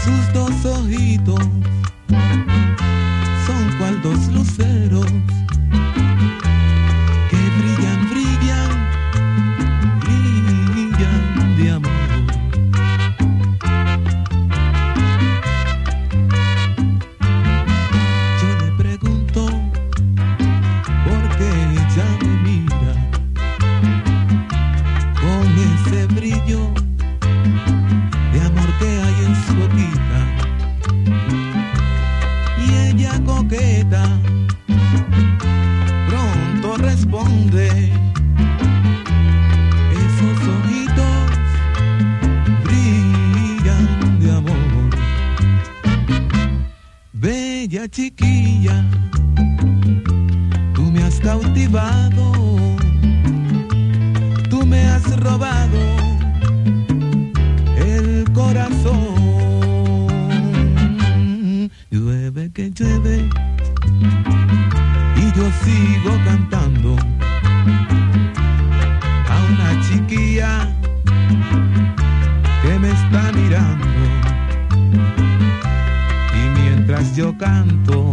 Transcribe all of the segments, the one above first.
Sus dos ojitos son cual dos luceros que brillan, brillan, brillan de amor. Yo le pregunto por qué ella me mira con ese brillo de amor que hay en su boquita, y ella coqueta pronto responde: esos ojitos brillan de amor. Bella chiquilla, tú me has cautivado, tú me has robado el corazón. Llueve que llueve y yo sigo cantando a una chiquilla que me está mirando, y mientras yo canto,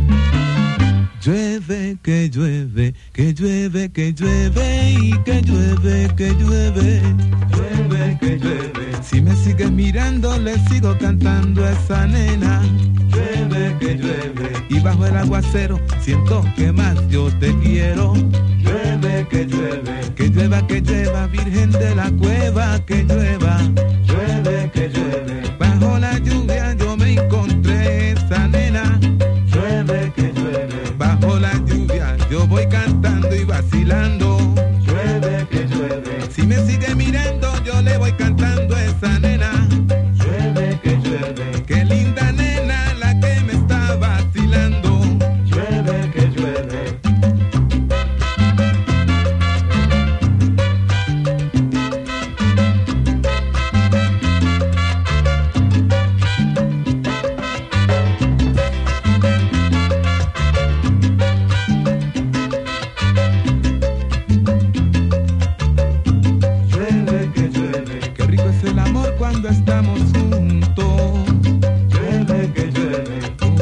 llueve que llueve, que llueve, que llueve, y que llueve, que llueve, llueve que llueve. Si me sigues mirando, le sigo cantando a esa nena. Llueve que llueve, y bajo el aguacero siento que más yo te quiero. Llueve que llueva, virgen de la cueva, que llueva. Llueve que llueve, bajo la lluvia yo me encontré esa nena. Llueve que llueve, bajo la lluvia yo voy cantando y vacilando. Llueve que llueve, si me sigue mirando yo le voy cantando a esa nena. Llueve que llueve, qué linda nena la que me está vacilando. Llueve que llueve. Cuando estamos juntos, llueve que llueve,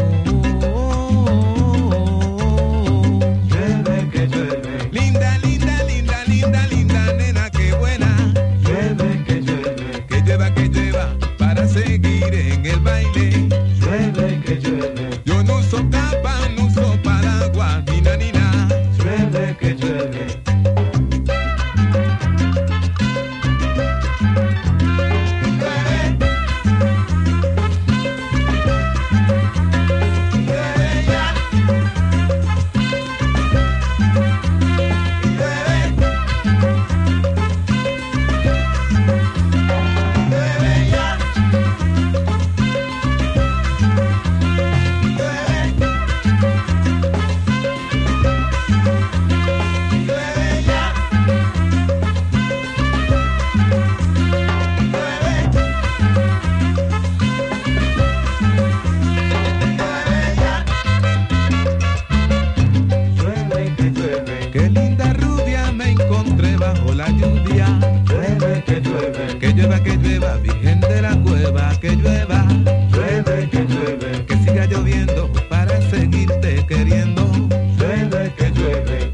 llueve que llueve, linda, linda, linda, linda, linda nena, qué buena, llueve que llueva, para seguir en el baile, llueve que llueve, yo no uso capa, no uso paraguas, nina, nina, llueve que llueve. Que llueva, virgen de la cueva, que llueva, llueve, que siga lloviendo para seguirte queriendo, llueve, que llueve,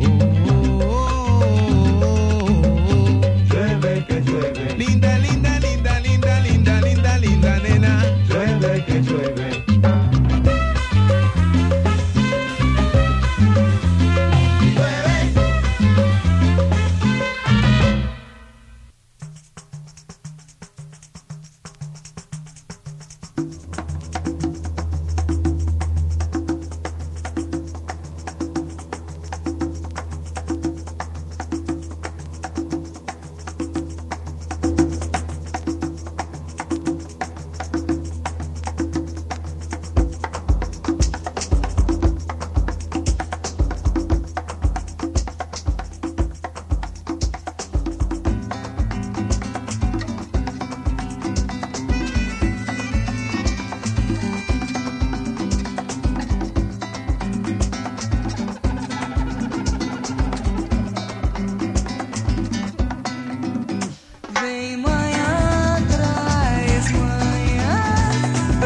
llueve, que llueve, linda, linda, linda, linda, linda, linda, linda nena, llueve, que llueve.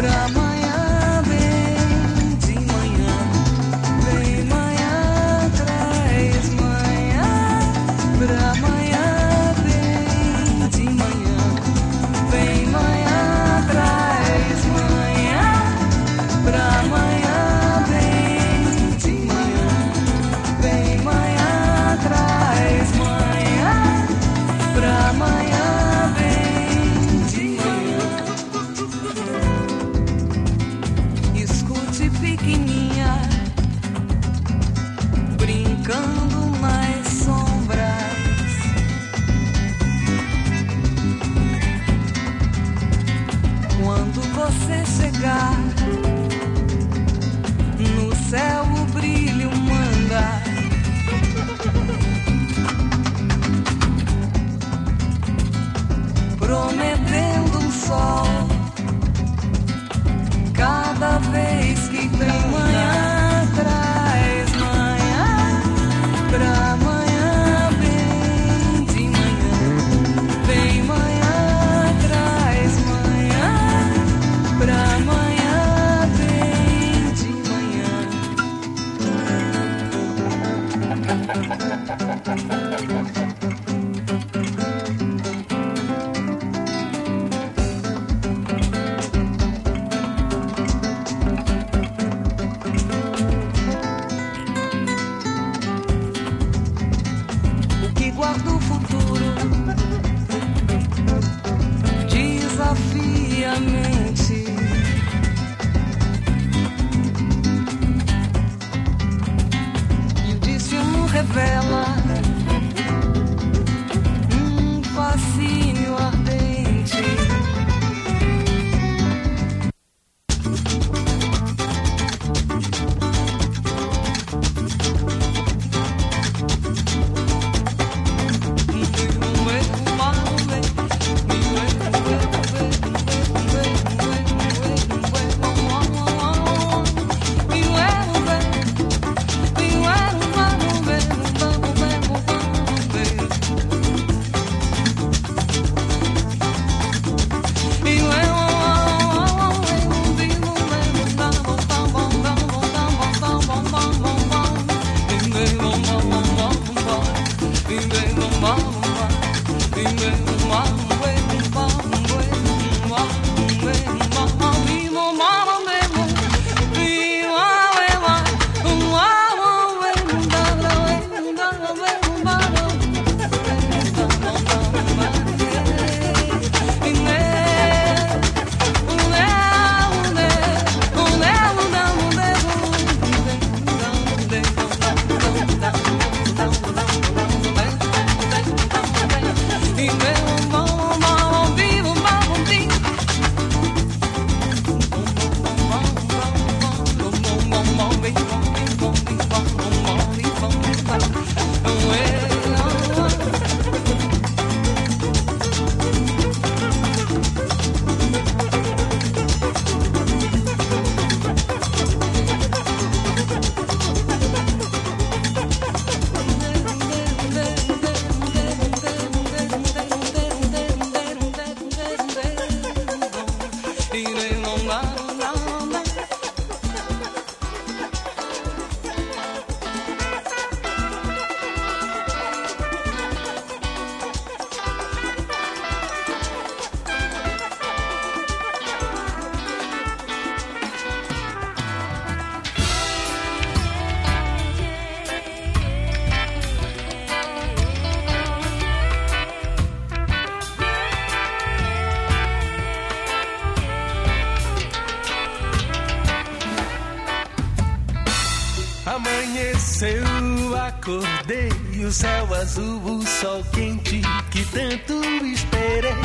Amanheceu, acordei, o céu azul, o sol quente que tanto esperei.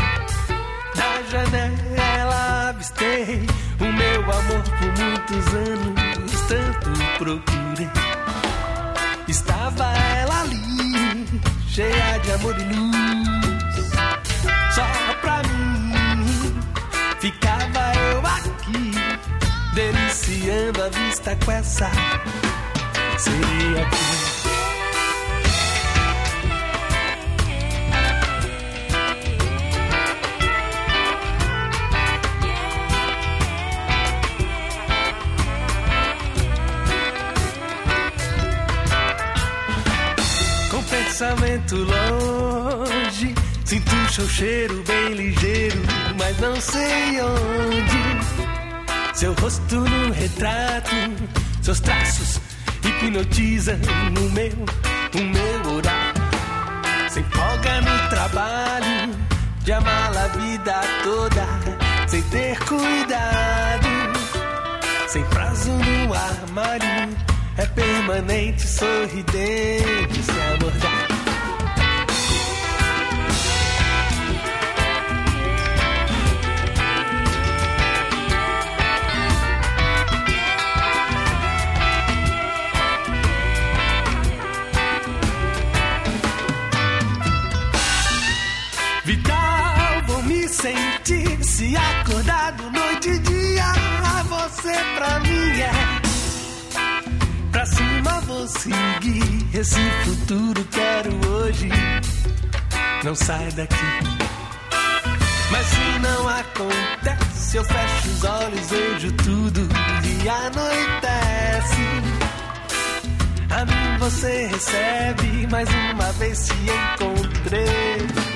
Da janela avistei o meu amor por muitos anos, tanto procurei. Estava ela ali, cheia de amor e luz, só pra mim. Ficava eu aqui, deliciando a vista com essa seria aqui. pensamento longe. Sinto o seu cheiro bem ligeiro, mas não sei onde. Seu rosto no retrato, seus traços hipnotizam o meu olhar. Sem folga no trabalho, de amá-la a vida toda, sem ter cuidado. Sem prazo no armário, é permanente, sorridente, se abordar. Vital, vou me sentir se acordado noite e dia. Você pra mim é. Pra cima vou seguir. Esse futuro quero hoje. Não sai daqui. Mas se não acontece, eu fecho os olhos, vejo tudo e anoitece. A mim você recebe, mais uma vez se encontrei.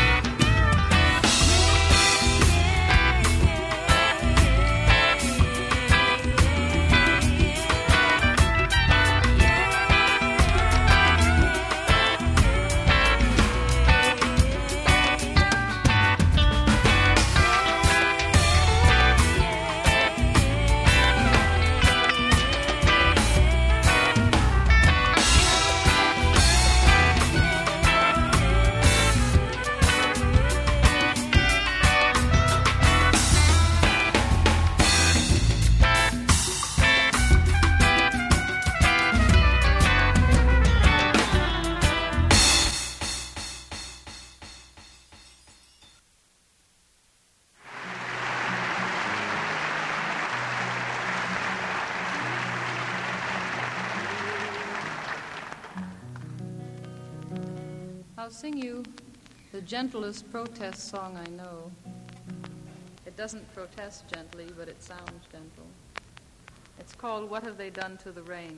I'll sing you the gentlest protest song I know. It doesn't protest gently, but it sounds gentle. It's called What Have They Done to the Rain?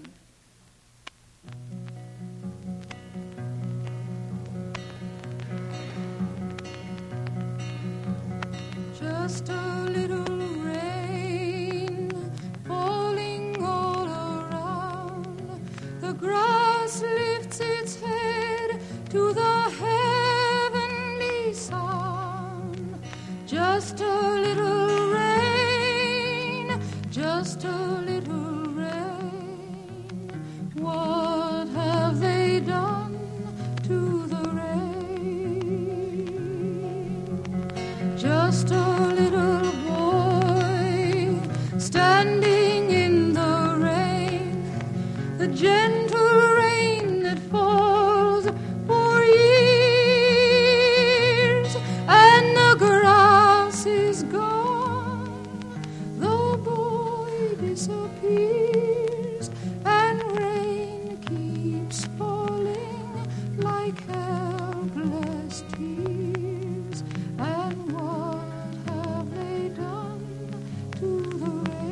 Just a little rain falling all around. The grass lifts its head to the heavenly sound. Just a little rain, just a little rain. What have they done to the rain? Just a little boy standing in the rain, the gentle rain that falls for years, and the grass is gone. The boy disappears, and rain keeps falling like helpless tears. And what have they done to the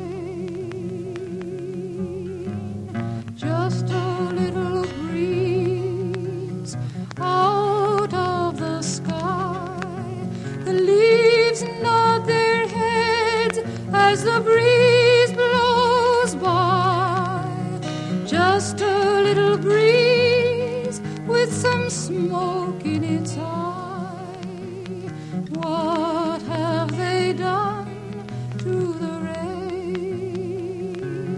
rain? Just a little breeze out of the sky. The leaves nod their heads as the breeze blows by. Just a little breeze with some smoke in its eye. What have they done to the rain?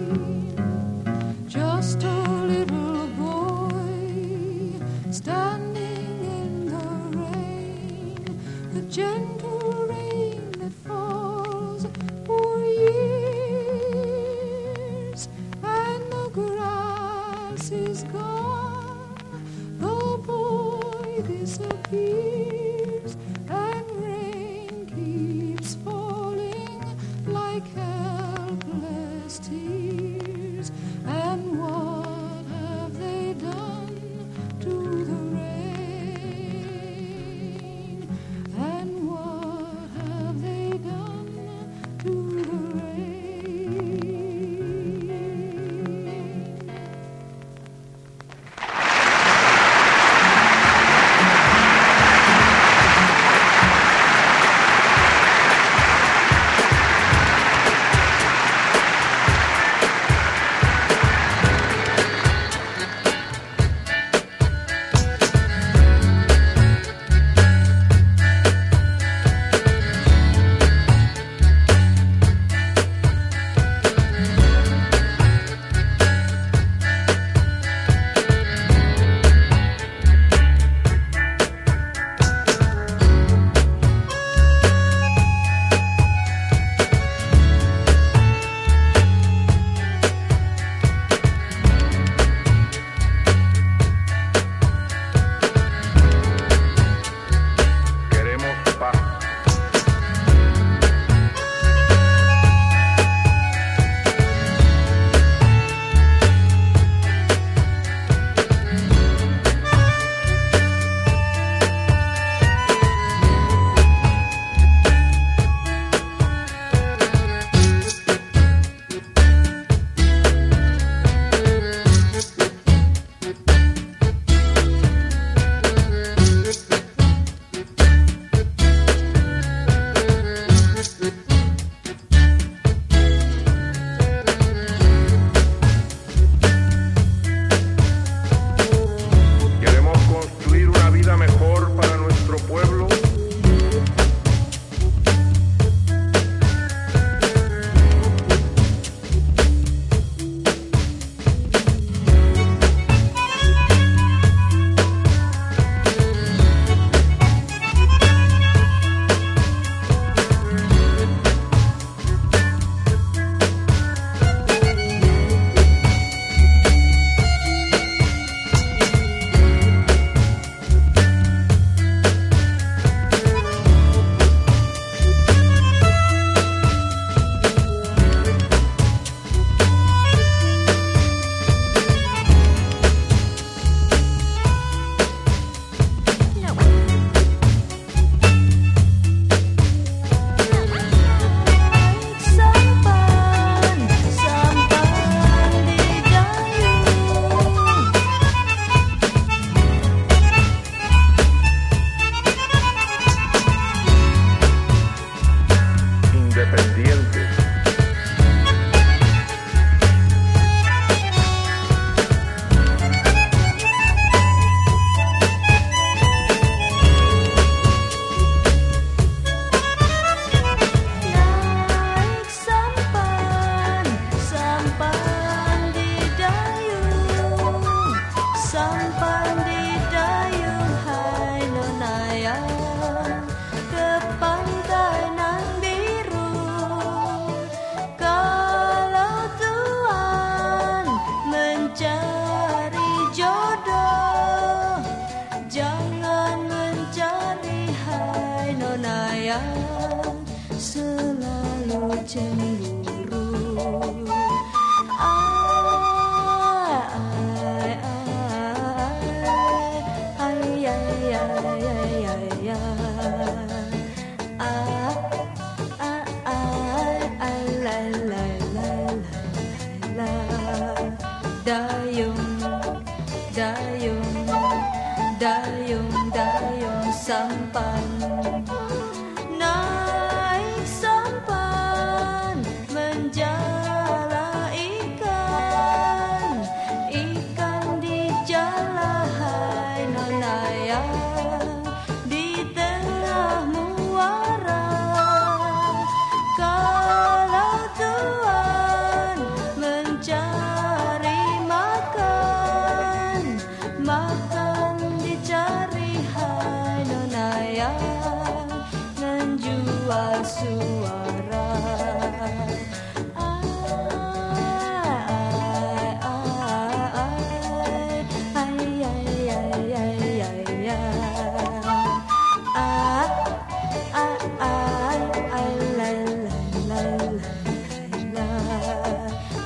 Just a little boy standing in the rain, the gentle rain that falls for years, and the grass is gone. The boy disappears, and rain keeps falling like helpless tears. And what have they done to the rain? And what have they done to the rain?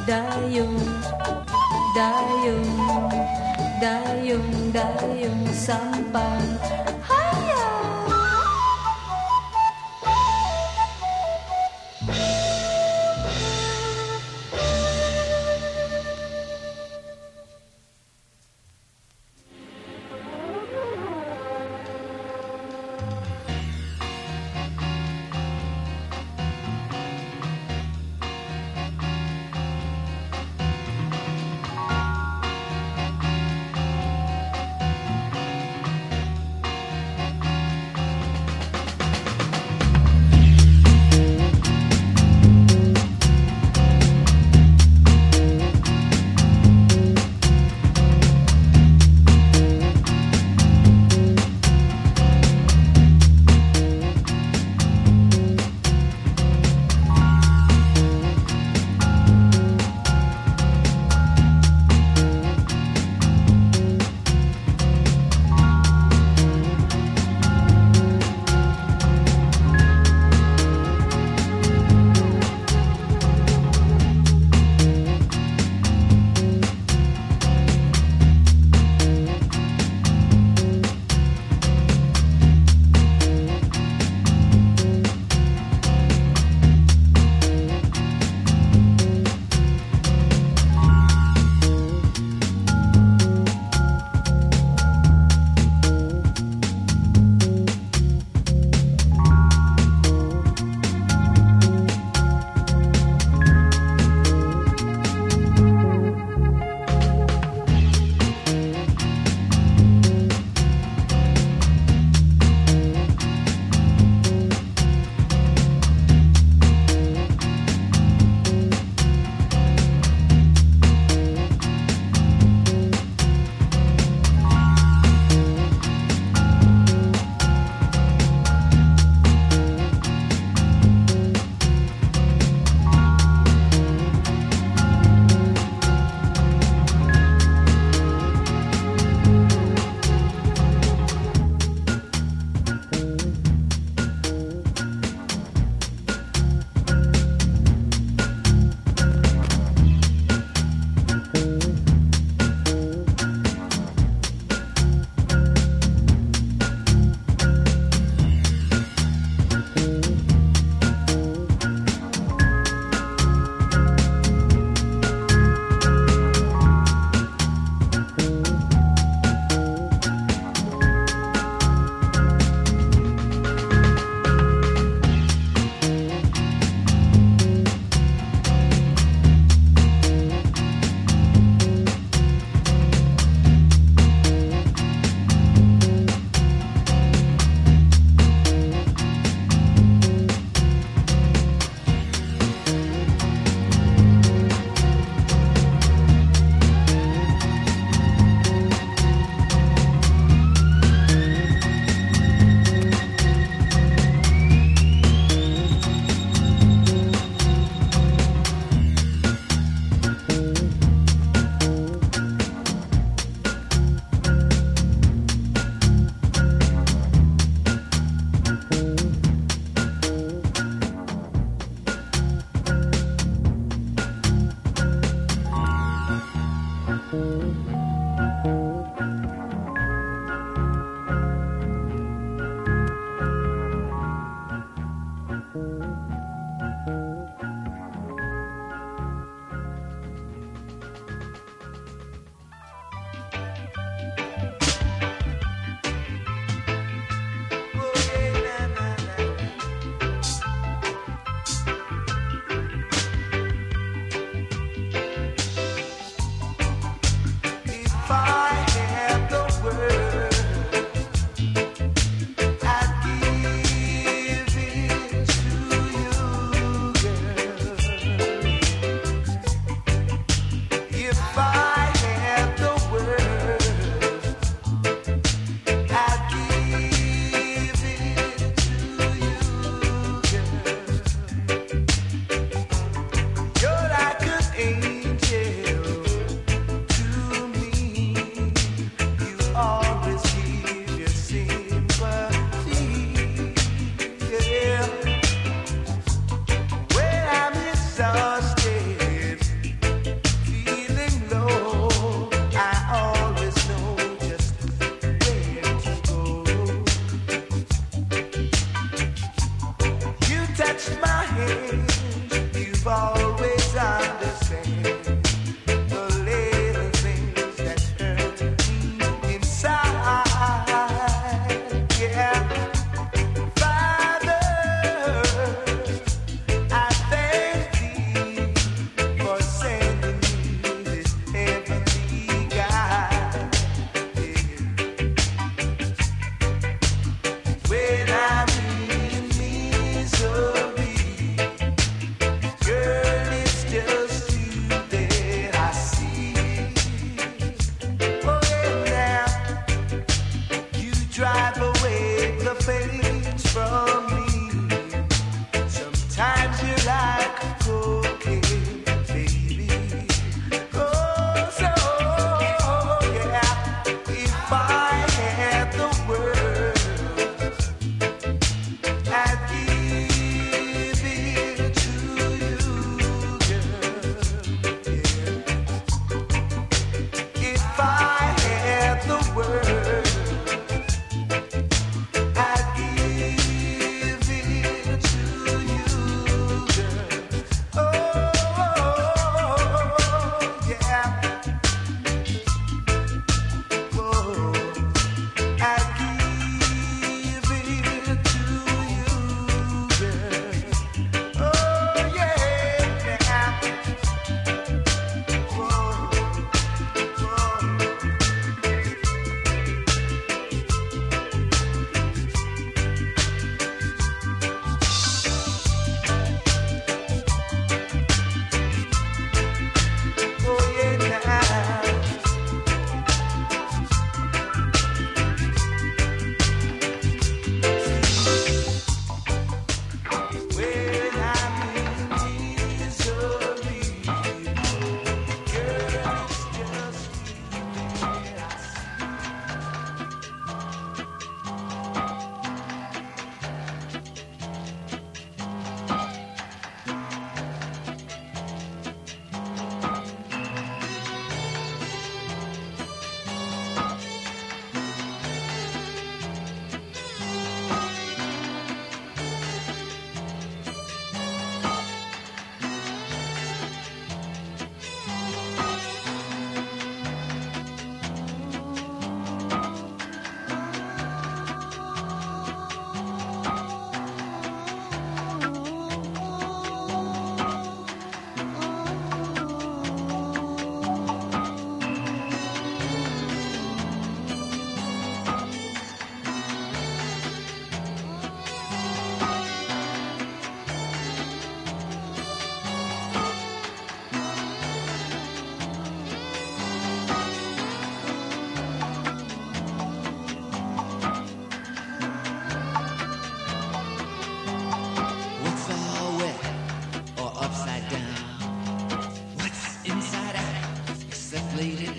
dayung, dayung, dayung, dayung sampan. Haya.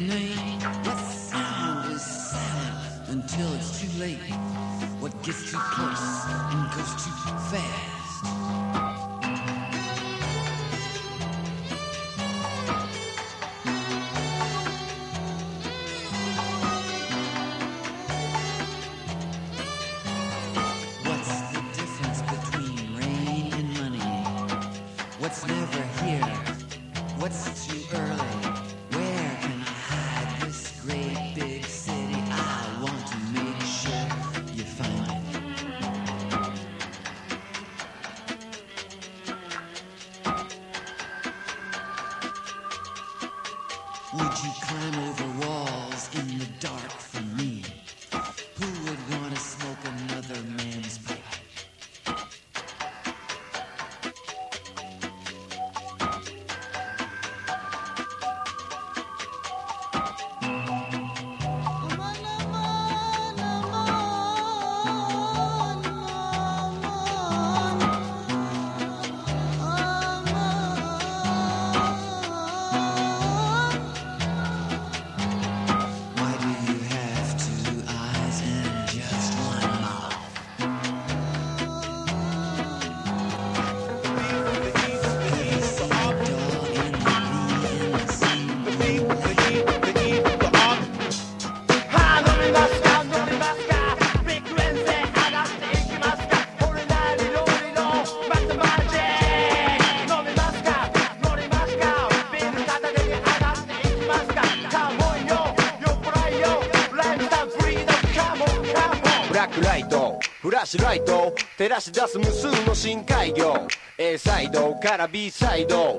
name? What sound is silent until it's too late? What gets too close and goes too fast? What's never here? What's too early? Where can I hide this great big city? I want to make sure you find it. Would you climb over walls in the dark for me? Who would want to smoke another man's pipe? フラッシュライト照らし出す無数の深海魚 A サイドから B サイド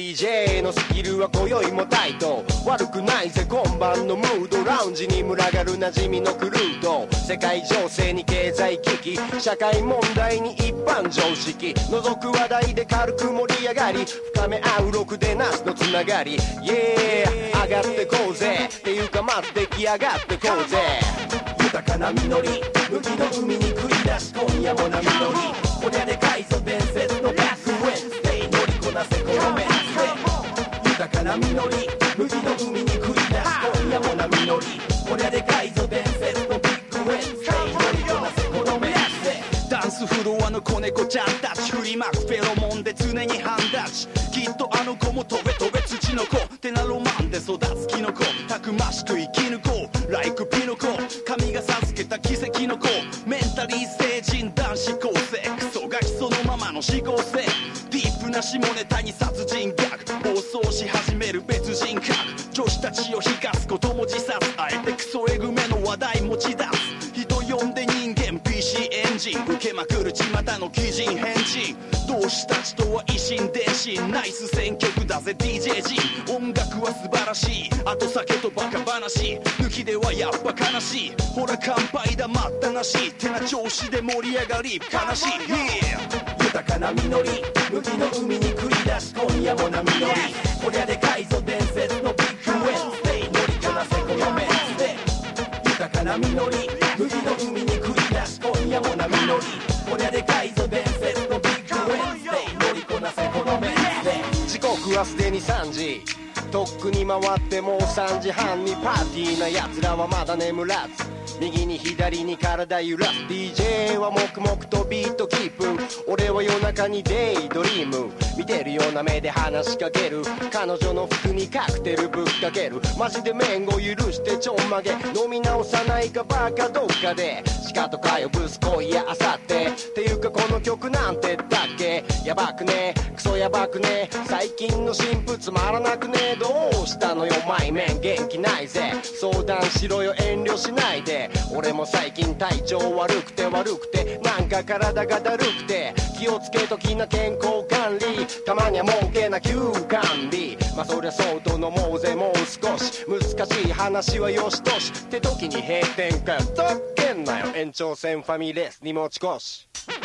DJ のスキルは今宵もタイト悪くないぜ今晩のムードラウンジに群がる馴染みのクルーと世界情勢に経済危機社会問題に一般常識覗く話題で軽く盛り上がり深め合うろくでなしのつながり Yeah 上がってこうぜっていうかまず出来上がってこうぜ豊かな実り麦の海に繰り出し今夜も波乗りこりゃでかいぞ伝説のバックウェンズデイ乗りこなせこのメンツで豊かな実り麦の海に繰り出し今夜も波乗りこりゃでかいぞ伝説のビッグウェンズデイ乗りこなせこのメンツでダンスフロアの子猫ちゃんたち振りまくフェロモンで常にハンダチきっとあの子も飛べ飛べ土の子てなロマンで育つキノコたくましく生き抜こうライクピノコ神が授けた奇跡の子メンタリー成人男子高生クソガキそのままの思考性ディープな下ネタに殺人ギャグ暴走し始める別人格女子たちを引かすことも自殺あえてクソエグめの話題持ち出す人呼んで人間 PC エンジン受けまくる巷の鬼人変人同志たちとは一心伝心ナイス選曲だぜ DJ 陣音楽は素晴らしいあと酒とバカ話抜きではやっぱ悲しいほら乾杯だ待ったなしってな調子で盛り上がり悲しい、yeah、豊かな実り麦の海に繰り出し今夜も波乗りこりゃでかいぞ伝説のビッグウェンズデイ乗りこなせこのメンツで豊かな実り麦の海に繰り出し今夜も波乗りこりゃでかいぞ伝説のビッグウェンズデイ乗りこなせこのメンツで時刻はすでに3時とっくに回ってもう3時半にパーティーな奴らはまだ眠らず右に左に体揺らす DJ は黙々とビートキープ俺は夜中にデイドリーム見てるような目で話しかける彼女の服にカクテルぶっかけるマジで面を許してちょんまげ飲み直さないかバカどっかでシカとか呼ぶすこいやあさってっていうかこの曲なんてだっけやばくねクソやばくね最近の新婦つまらなくねどうしたのよマイメン元気ないぜ相談しろよ遠慮しないで俺も最近体調悪くてなんか体がだるくて気をつけときな健康管理たまには儲けな休館日まあそりゃそうと飲もうぜもう少し難しい話はよしとしって時に閉店かよとっけんなよ延長戦ファミレスに持ち越し